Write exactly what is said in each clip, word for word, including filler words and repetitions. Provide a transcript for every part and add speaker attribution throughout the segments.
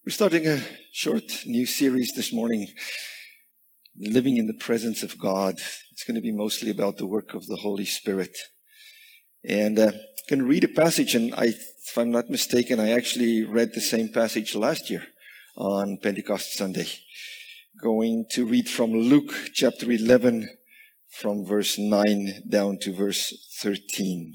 Speaker 1: We're starting a short new series this morning, Living in the Presence of God. It's going to be mostly about the work of the Holy Spirit. And uh, I'm going to read a passage, and I, if I'm not mistaken, I actually read the same passage last year on Pentecost Sunday. Going to read from Luke chapter eleven, from verse nine down to verse thirteen.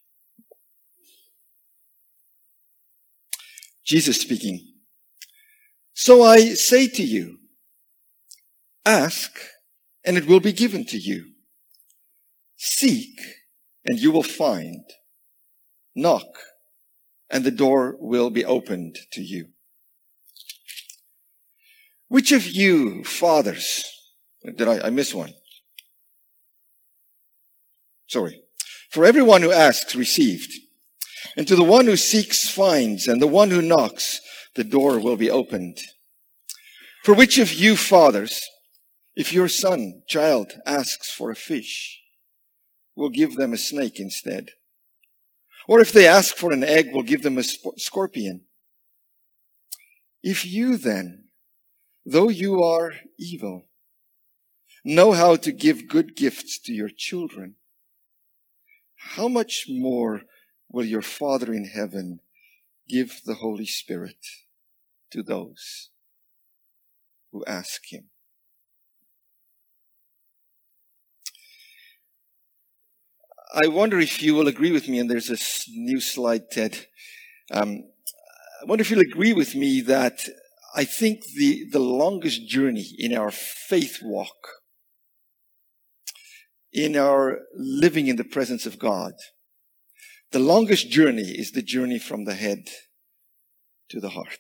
Speaker 1: Jesus speaking. So I say to you, ask, and it will be given to you. Seek, and you will find. Knock, and the door will be opened to you. Which of you, fathers, did I, I miss one? Sorry. For everyone who asks, received. And to the one who seeks, finds. And the one who knocks, the door will be opened. For which of you, fathers, if your son, child, asks for a fish, will give them a snake instead? Or if they ask for an egg, will give them a scorpion? If you then, though you are evil, know how to give good gifts to your children, how much more will your Father in heaven give the Holy Spirit to those who ask him? I wonder if you will agree with me, and there's this new slide, Ted. Um, I wonder if you'll agree with me that I think the, the longest journey in our faith walk, in our living in the presence of God, the longest journey is the journey from the head to the heart.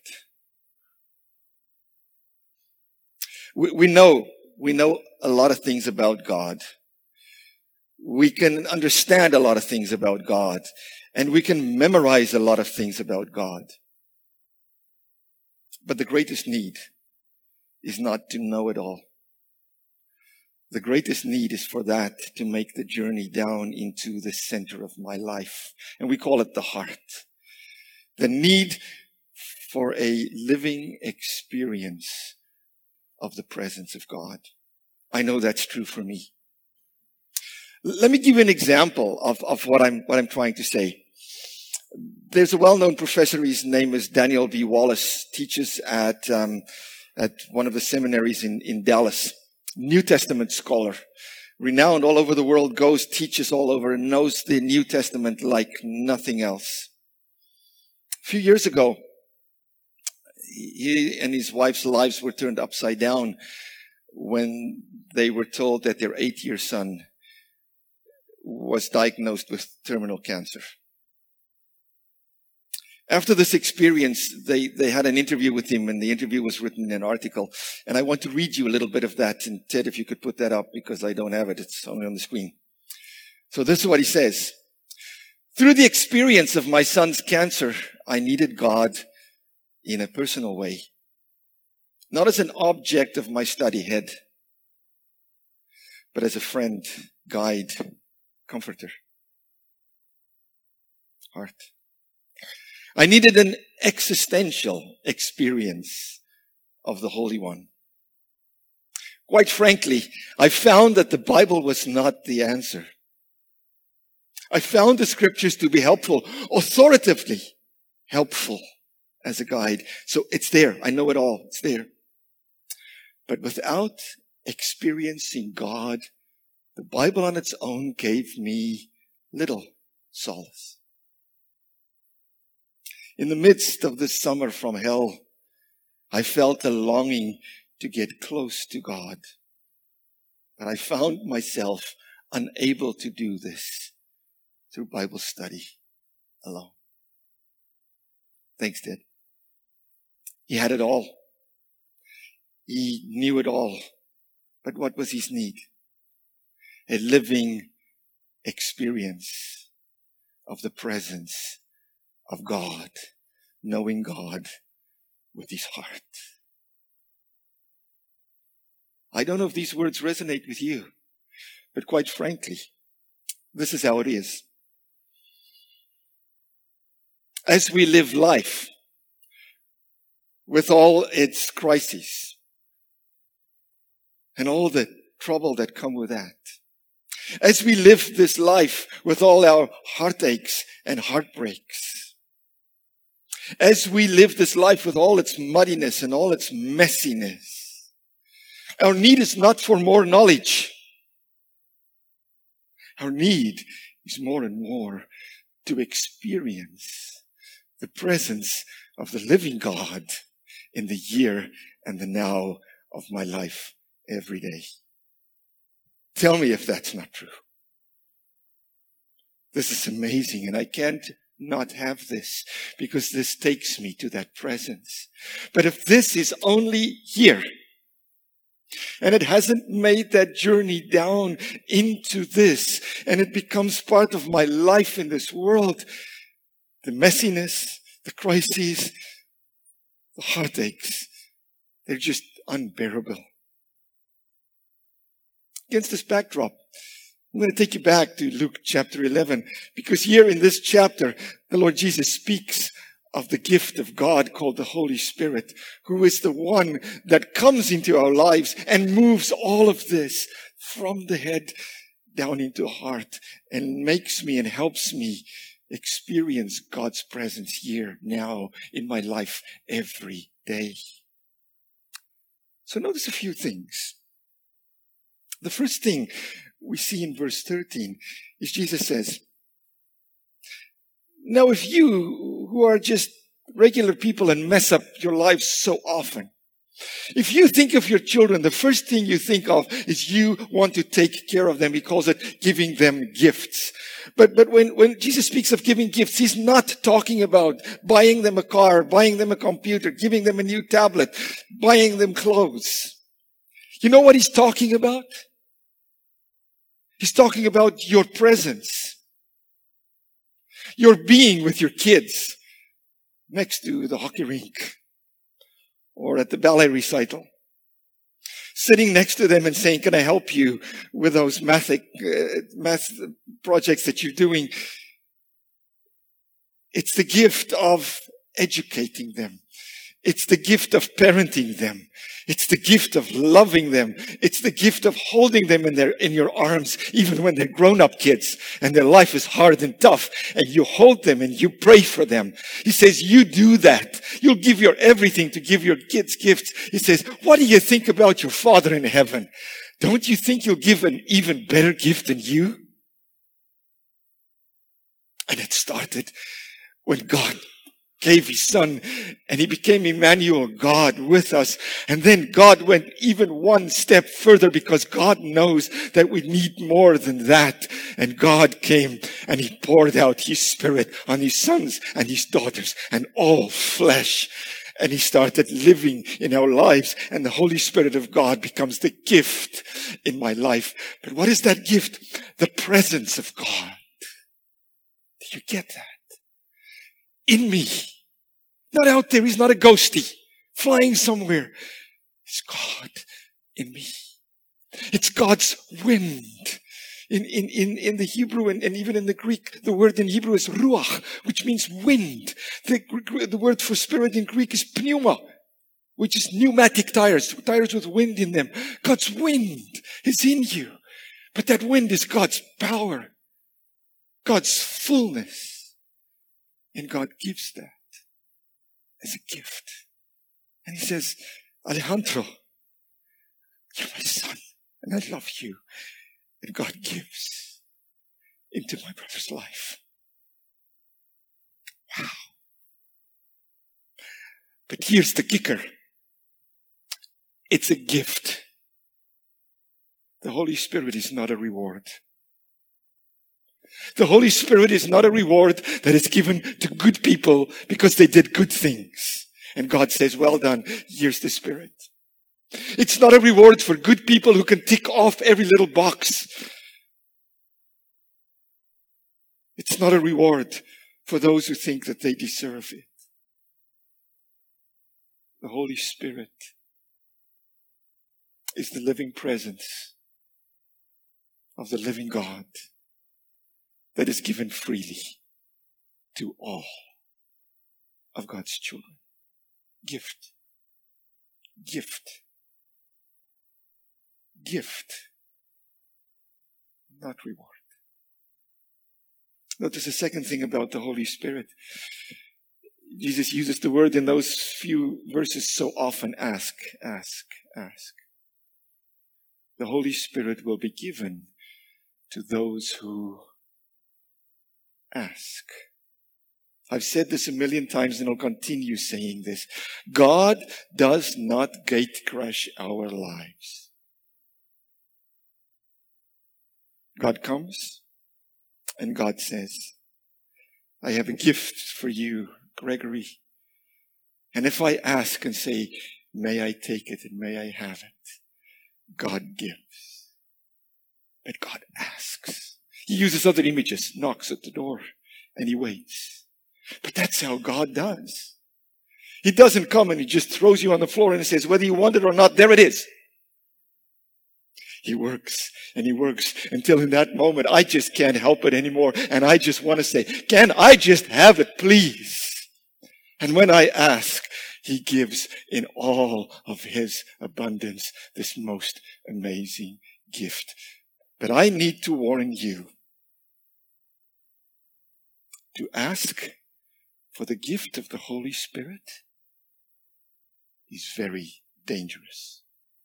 Speaker 1: We, we know, we know a lot of things about God. We can understand a lot of things about God, and we can memorize a lot of things about God. But the greatest need is not to know it all. The greatest need is for that to make the journey down into the center of my life. And we call it the heart. The need for a living experience of the presence of God. I know that's true for me. Let me give you an example of, of what I'm, what I'm trying to say. There's a well-known professor, his name is Daniel V. Wallace, teaches at, um, at one of the seminaries in, in Dallas. New Testament scholar, renowned all over the world, goes, teaches all over, and knows the New Testament like nothing else. A few years ago, he and his wife's lives were turned upside down when they were told that their eight-year son was diagnosed with terminal cancer. After this experience, they, they had an interview with him, and the interview was written in an article. And I want to read you a little bit of that. And Ted, if you could put that up, because I don't have it. It's only on the screen. So this is what he says. Through the experience of my son's cancer, I needed God in a personal way. Not as an object of my study head, but as a friend, guide, comforter. Heart. I needed an existential experience of the Holy One. Quite frankly, I found that the Bible was not the answer. I found the scriptures to be helpful, authoritatively helpful as a guide. So it's there. I know it all. It's there. But without experiencing God, the Bible on its own gave me little solace. In the midst of this summer from hell, I felt a longing to get close to God. But I found myself unable to do this through Bible study alone. Thanks, Ted. He had it all. He knew it all. But what was his need? A living experience of the presence of God, knowing God with his heart. I don't know if these words resonate with you, but quite frankly, this is how it is. As we live life, with all its crises and all the trouble that come with that. As we live this life with all our heartaches and heartbreaks. As we live this life with all its muddiness and all its messiness. Our need is not for more knowledge. Our need is more and more to experience the presence of the living God in the here and the now of my life every day. Tell me if that's not true. This is amazing, and I can't not have this because this takes me to that presence. But if this is only here, and it hasn't made that journey down into this, and it becomes part of my life in this world, the messiness, the crises, the heartaches, they're just unbearable. Against this backdrop, I'm going to take you back to Luke chapter eleven, because here in this chapter, the Lord Jesus speaks of the gift of God called the Holy Spirit, who is the one that comes into our lives and moves all of this from the head down into the heart and makes me and helps me experience God's presence here, now, in my life every day. So notice a few things. The first thing we see in verse thirteen is Jesus says, now if you who are just regular people and mess up your lives so often, if you think of your children, the first thing you think of is you want to take care of them. He calls it giving them gifts. But, but when, when Jesus speaks of giving gifts, he's not talking about buying them a car, buying them a computer, giving them a new tablet, buying them clothes. You know what he's talking about? He's talking about your presence. Your being with your kids next to the hockey rink or at the ballet recital. Sitting next to them and saying, can I help you with those math, uh, math projects that you're doing? It's the gift of educating them. It's the gift of parenting them. It's the gift of loving them. It's the gift of holding them in their, in your arms, even when they're grown-up kids and their life is hard and tough, and you hold them and you pray for them. He says, you do that. You'll give your everything to give your kids gifts. He says, what do you think about your Father in heaven? Don't you think you'll give an even better gift than you? And it started when God gave his son and he became Emmanuel, God with us. And then God went even one step further because God knows that we need more than that. And God came and he poured out his Spirit on his sons and his daughters and all flesh. And he started living in our lives, and the Holy Spirit of God becomes the gift in my life. But what is that gift? The presence of God. Did you get that? In me. Not out there. He's not a ghostie flying somewhere. It's God in me. It's God's wind. In, in, in, in the Hebrew and, and even in the Greek, the word in Hebrew is ruach, which means wind. The, the word for spirit in Greek is pneuma, which is pneumatic tires, tires with wind in them. God's wind is in you. But that wind is God's power, God's fullness. And God gives that as a gift. And he says, Alejandro, you're my son, and I love you. And God gives into my brother's life. Wow. But here's the kicker. It's a gift. The Holy Spirit is not a reward. The Holy Spirit is not a reward that is given to good people because they did good things. And God says, well done, here's the Spirit. It's not a reward for good people who can tick off every little box. It's not a reward for those who think that they deserve it. The Holy Spirit is the living presence of the living God that is given freely to all of God's children. Gift. gift. Gift, not reward. Notice the second thing about the Holy Spirit. Jesus uses the word in those few verses so often, ask, ask, ask. The Holy Spirit will be given to those who ask. I've said this a million times and I'll continue saying this. God does not gate crash our lives. God comes and God says, I have a gift for you, Gregory. And if I ask and say, may I take it and may I have it, God gives. But God asks. He uses other images, knocks at the door, and he waits. But that's how God does. He doesn't come and he just throws you on the floor and says, whether you want it or not, there it is. He works and he works until in that moment, I just can't help it anymore. And I just want to say, can I just have it, please? And when I ask, he gives in all of his abundance this most amazing gift. But I need to warn you to ask for the gift of the Holy Spirit is very dangerous.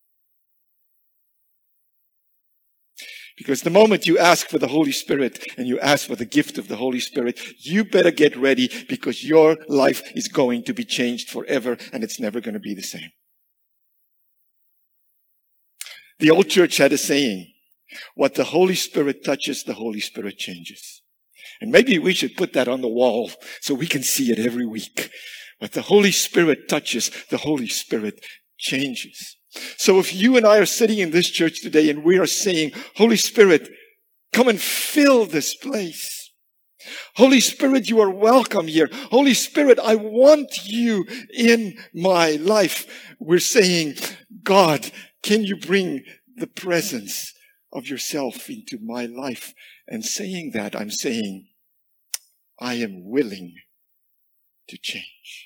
Speaker 1: Because the moment you ask for the Holy Spirit and you ask for the gift of the Holy Spirit, you better get ready because your life is going to be changed forever and it's never going to be the same. The old church had a saying, what the Holy Spirit touches, the Holy Spirit changes. And maybe we should put that on the wall so we can see it every week. What the Holy Spirit touches, the Holy Spirit changes. So if you and I are sitting in this church today and we are saying, Holy Spirit, come and fill this place. Holy Spirit, you are welcome here. Holy Spirit, I want you in my life. We're saying, God, can you bring the presence of yourself into my life? And saying that, I'm saying, I am willing to change.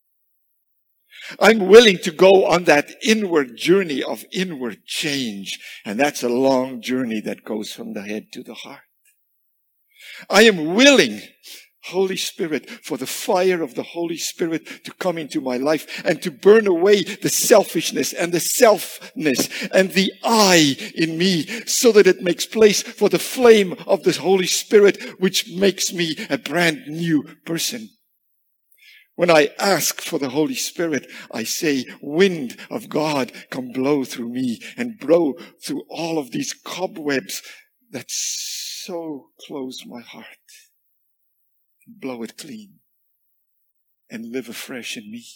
Speaker 1: I'm willing to go on that inward journey of inward change. And that's a long journey that goes from the head to the heart. I am willing, Holy Spirit, for the fire of the Holy Spirit to come into my life and to burn away the selfishness and the selfness and the I in me so that it makes place for the flame of the Holy Spirit, which makes me a brand new person. When I ask for the Holy Spirit, I say, wind of God, come blow through me and blow through all of these cobwebs that so close my heart. Blow it clean and live afresh in me.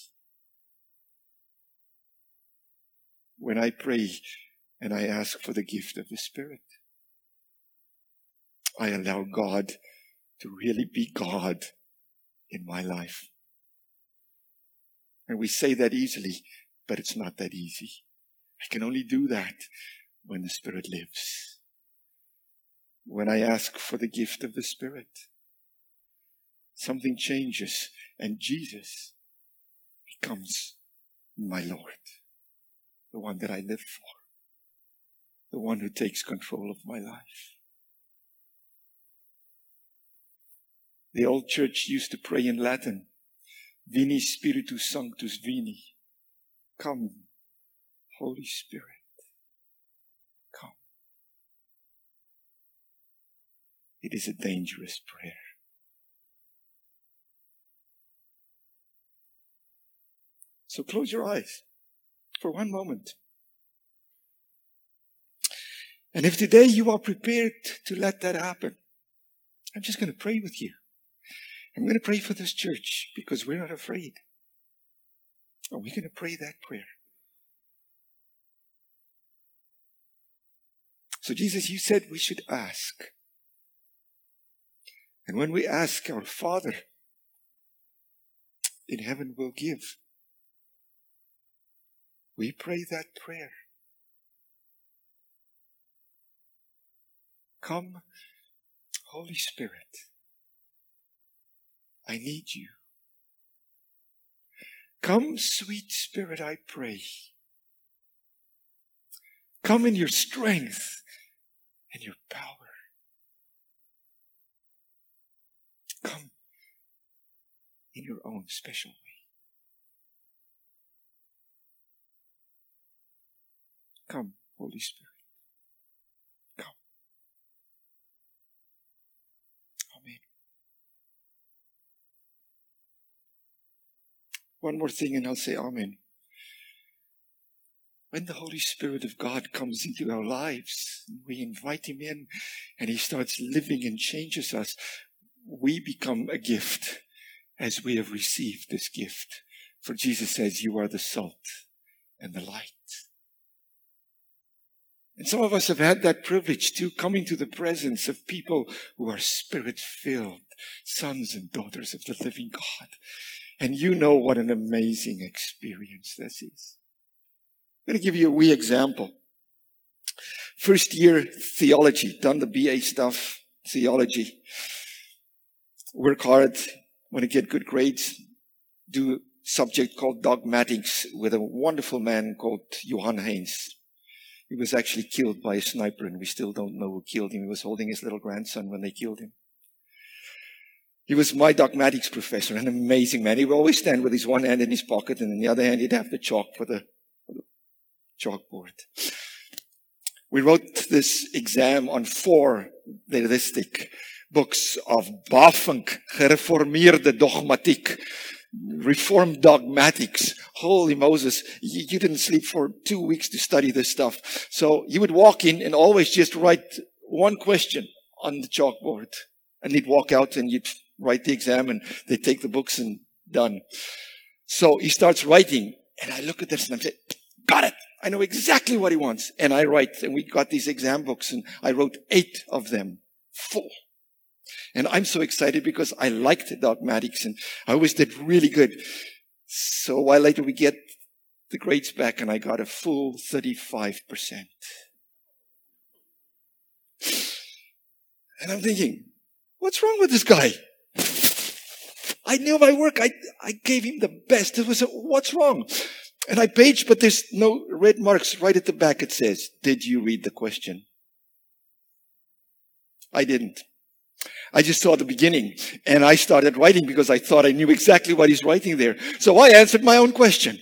Speaker 1: When I pray and I ask for the gift of the Spirit, I allow God to really be God in my life. And we say that easily, but it's not that easy. I can only do that when the Spirit lives. When I ask for the gift of the Spirit, something changes and Jesus becomes my Lord, the one that I live for, the one who takes control of my life. The old church used to pray in Latin, Veni Spiritus Sanctus Vini. Come, Holy Spirit, come. It is a dangerous prayer. So close your eyes for one moment. And if today you are prepared to let that happen, I'm just going to pray with you. I'm going to pray for this church because we're not afraid. And we're going to pray that prayer. So Jesus, you said we should ask. And when we ask, our Father in heaven will give. We pray that prayer. Come, Holy Spirit. I need you. Come, sweet Spirit, I pray. Come in your strength and your power. Come in your own special way. Come, Holy Spirit. Come. Amen. One more thing and I'll say amen. When the Holy Spirit of God comes into our lives, we invite Him in and He starts living and changes us, we become a gift as we have received this gift. For Jesus says, you are the salt and the light. And some of us have had that privilege to come into the presence of people who are Spirit-filled, sons and daughters of the living God. And you know what an amazing experience this is. I'm going to give you a wee example. First year theology, done the B A stuff, theology. Work hard, want to get good grades. Do a subject called dogmatics with a wonderful man called Johan Haynes. He was actually killed by a sniper and we still don't know who killed him. He was holding his little grandson when they killed him. He was my dogmatics professor, an amazing man. He would always stand with his one hand in his pocket and in the other hand he'd have the chalk for the, for the chalkboard. We wrote this exam on four realistic books of Bafunk, Gereformeerde Dogmatiek, Reformed Dogmatics. Holy Moses, you, you didn't sleep for two weeks to study this stuff. So you would walk in and always just write one question on the chalkboard. And he'd walk out and you'd write the exam and they'd take the books and done. So he starts writing and I look at this and I'm saying, got it. I know exactly what he wants. And I write, and we got these exam books and I wrote eight of them full. And I'm so excited because I liked dogmatics and I always did really good. So a while later we get the grades back and I got a full thirty-five percent. And I'm thinking, what's wrong with this guy? I knew my work. I, I gave him the best. It was a, what's wrong? And I paged, but there's no red marks. Right at the back it says, did you read the question? I didn't. I just saw the beginning and I started writing because I thought I knew exactly what he's writing there. So I answered my own question.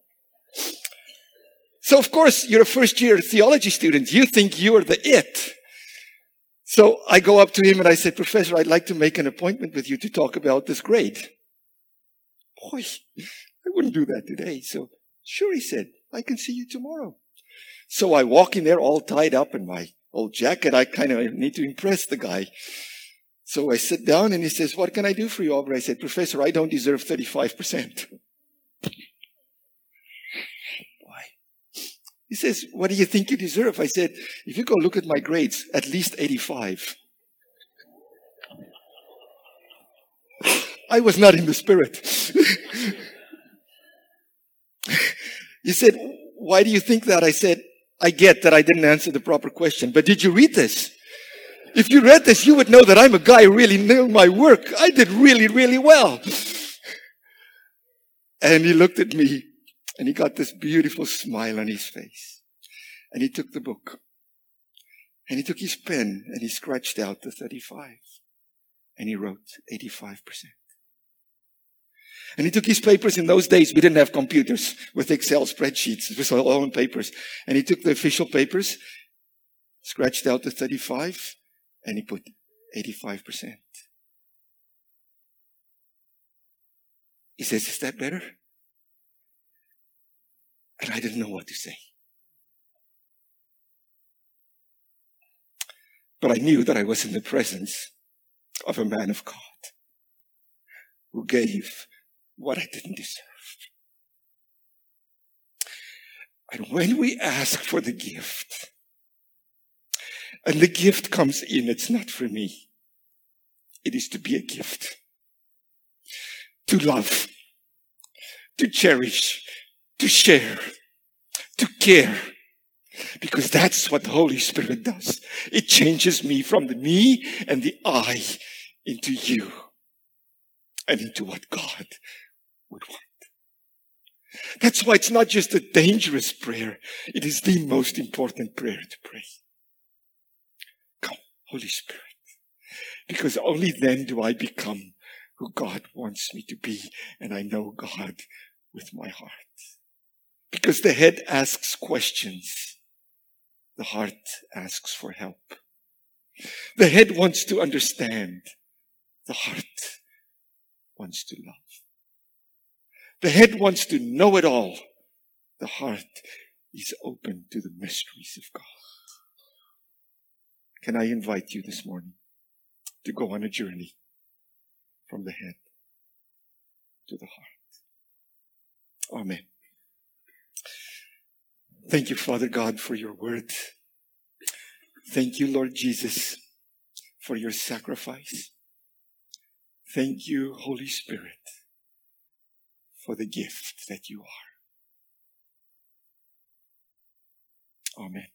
Speaker 1: So of course, you're a first year theology student. You think you're the it. So I go up to him and I said, Professor, I'd like to make an appointment with you to talk about this grade. Boy, I wouldn't do that today. So sure, he said, I can see you tomorrow. So I walk in there all tied up in my old jacket. I kind of need to impress the guy. So I sit down and he says, what can I do for you, Aubrey? I said, Professor, I don't deserve thirty-five percent. Why? He says, what do you think you deserve? I said, if you go look at my grades, at least eighty-five. I was not in the spirit. He said, why do you think that? I said, I get that I didn't answer the proper question, but did you read this? If you read this, you would know that I'm a guy who really knew my work. I did really, really well. And he looked at me and he got this beautiful smile on his face. And he took the book and he took his pen and he scratched out the thirty-five and he wrote eighty-five percent. And he took his papers. In those days, we didn't have computers with Excel spreadsheets. It was all on papers. And he took the official papers, scratched out the thirty-five, and he put eighty-five percent. He says, is that better? And I didn't know what to say. But I knew that I was in the presence of a man of God who gave what I didn't deserve. And when we ask for the gift, and the gift comes in, it's not for me. It is to be a gift. To love. To cherish. To share. To care. Because that's what the Holy Spirit does. It changes me from the me and the I into you. And into what God would want. That's why it's not just a dangerous prayer. It is the most important prayer to pray. Come, Holy Spirit. Because only then do I become who God wants me to be. And I know God with my heart. Because the head asks questions. The heart asks for help. The head wants to understand. The heart wants to love. The head wants to know it all. The heart is open to the mysteries of God. Can I invite you this morning to go on a journey from the head to the heart? Amen. Thank you, Father God, for your word. Thank you, Lord Jesus, for your sacrifice. Thank you, Holy Spirit, for the gift that you are. Amen.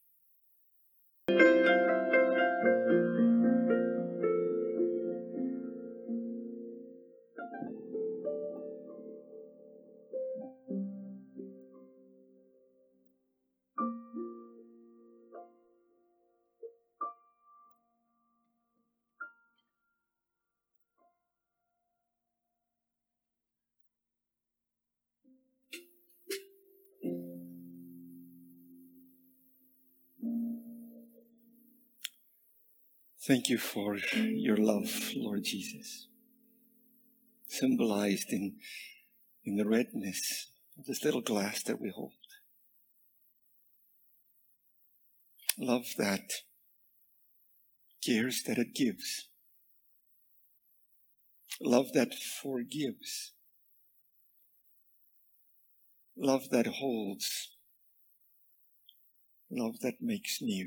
Speaker 1: Thank you for your love, Lord Jesus, symbolized in, in the redness of this little glass that we hold. Love that cares, that it gives. Love that forgives. Love that holds. Love that makes new.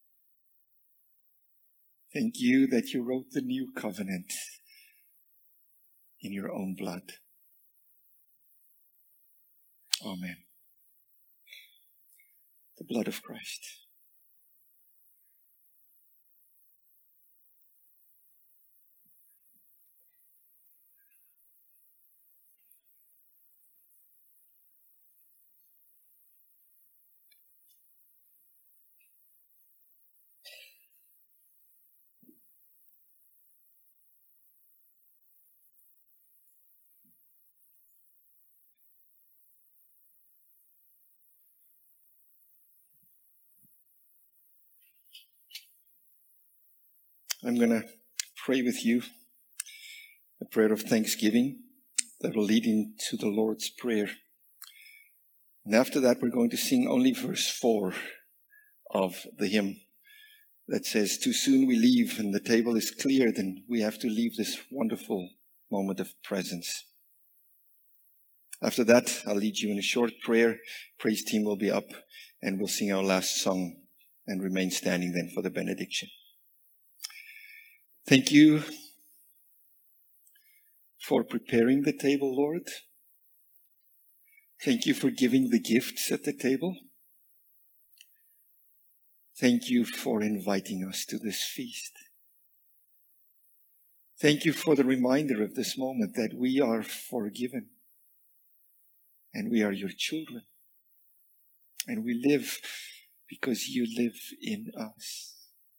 Speaker 1: Thank you that you wrote the new covenant in your own blood. Amen. The blood of Christ. I'm going to pray with you a prayer of thanksgiving that will lead into the Lord's Prayer. And after that, we're going to sing only verse four of the hymn that says, "Too soon we leave and the table is cleared," and we have to leave this wonderful moment of presence. After that, I'll lead you in a short prayer. Praise team will be up and we'll sing our last song and remain standing then for the benediction. Thank you for preparing the table, Lord. Thank you for giving the gifts at the table. Thank you for inviting us to this feast. Thank you for the reminder of this moment that we are forgiven and we are your children and we live because you live in us.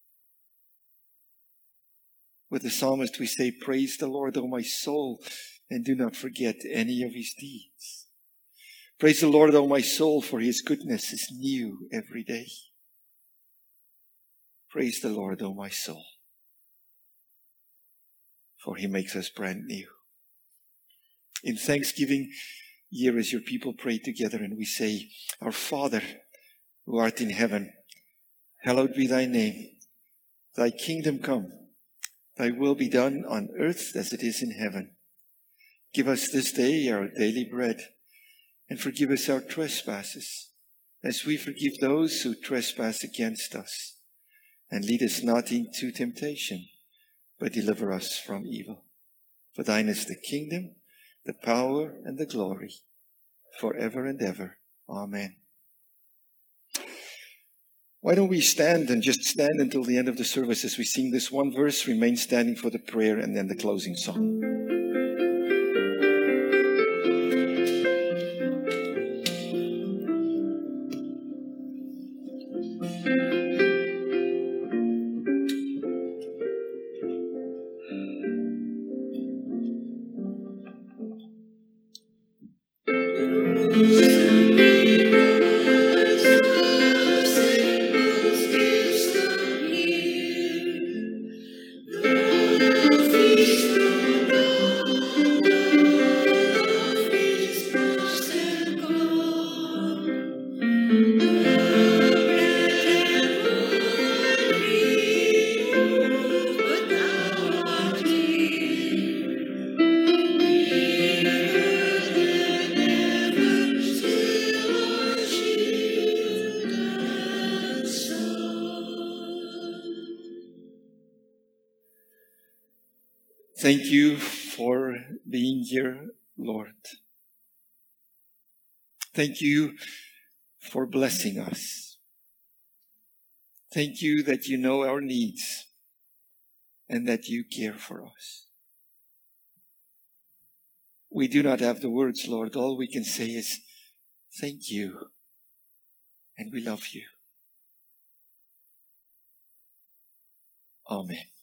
Speaker 1: With the psalmist we say, "Praise the Lord, O my soul, and do not forget any of his deeds. Praise the Lord, O my soul, for his goodness is new every day. Praise the Lord, O my soul, for he makes us brand new." In thanksgiving, here as your people pray together and we say, "Our Father, who art in heaven, hallowed be thy name. Thy kingdom come. Thy will be done on earth as it is in heaven. Give us this day our daily bread, and forgive us our trespasses, as we forgive those who trespass against us. And lead us not into temptation, but deliver us from evil. For thine is the kingdom, the power, and the glory, forever and ever. Amen." Why don't we stand and just stand until the end of the service as we sing this one verse, remain standing for the prayer and then the closing song. Thank you for being here, Lord. Thank you for blessing us. Thank you that you know our needs and that you care for us. We do not have the words, Lord. All we can say is thank you, and we love you. Amen.